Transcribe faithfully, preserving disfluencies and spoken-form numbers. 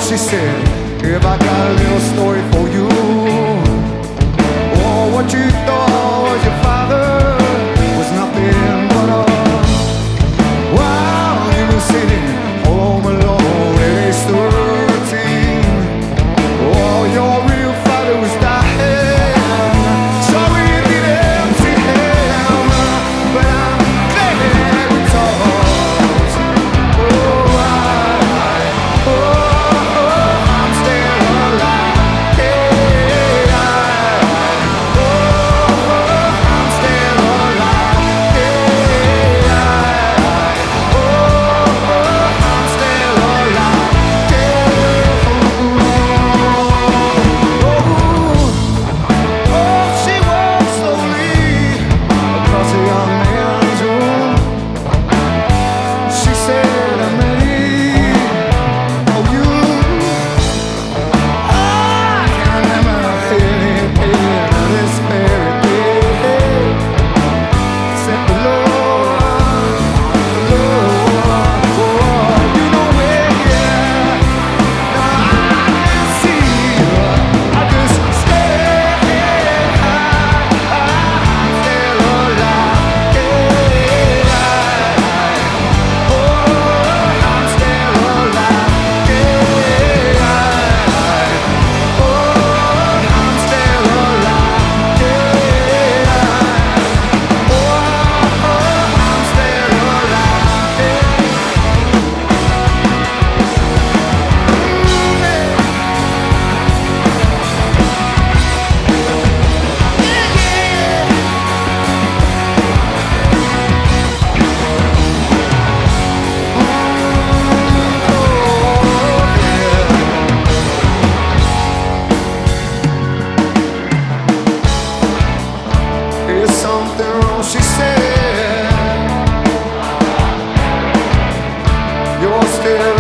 she said, if I got a little story for you, oh, what you thought was your father was nothing but a wild little city, home alone at age thirteen. Oh, your real father was dying, sorry you did empty him, but I'm glad we talked. Oh, I, oh, oh, I'm still alive. Yeah, I, oh, oh, I'm still alive. Yeah, I, oh, oh, I'm still alive. Yeah, oh, she walked slowly across a young man's room. She said, I'm ready for you. I can remember any pain of this very day, except the Lord, the Lord, oh, you know where, yeah. Now I can see you. I just stay high. I'm still alive. Yeah, oh, I'm still alive. Yeah, oh, I'm still alive. Yeah, oh, I'm still Is something wrong? She said, you're still